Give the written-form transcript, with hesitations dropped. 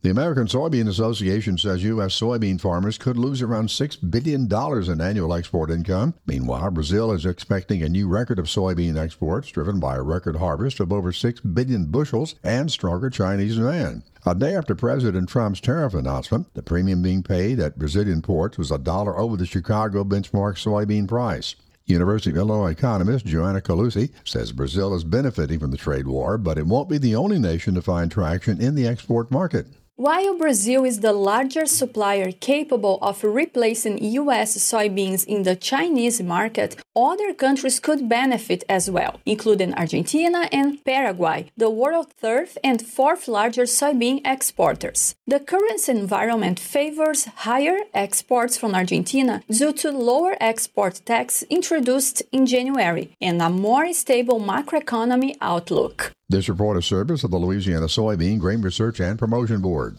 The American Soybean Association says U.S. soybean farmers could lose around $6 billion in annual export income. Meanwhile, Brazil is expecting a new record of soybean exports, driven by a record harvest of over 6 billion bushels and stronger Chinese demand. A day after President Trump's tariff announcement, the premium being paid at Brazilian ports was $1 over the Chicago benchmark soybean price. University of Illinois economist Joanna Calusi says Brazil is benefiting from the trade war, but it won't be the only nation to find traction in the export market. While Brazil is the largest supplier capable of replacing U.S. soybeans in the Chinese market, other countries could benefit as well, including Argentina and Paraguay, the world's third and fourth largest soybean exporters. The current environment favors higher exports from Argentina due to lower export tax introduced in January and a more stable macroeconomy outlook. This report is service of the Louisiana Soybean Grain Research and Promotion Board.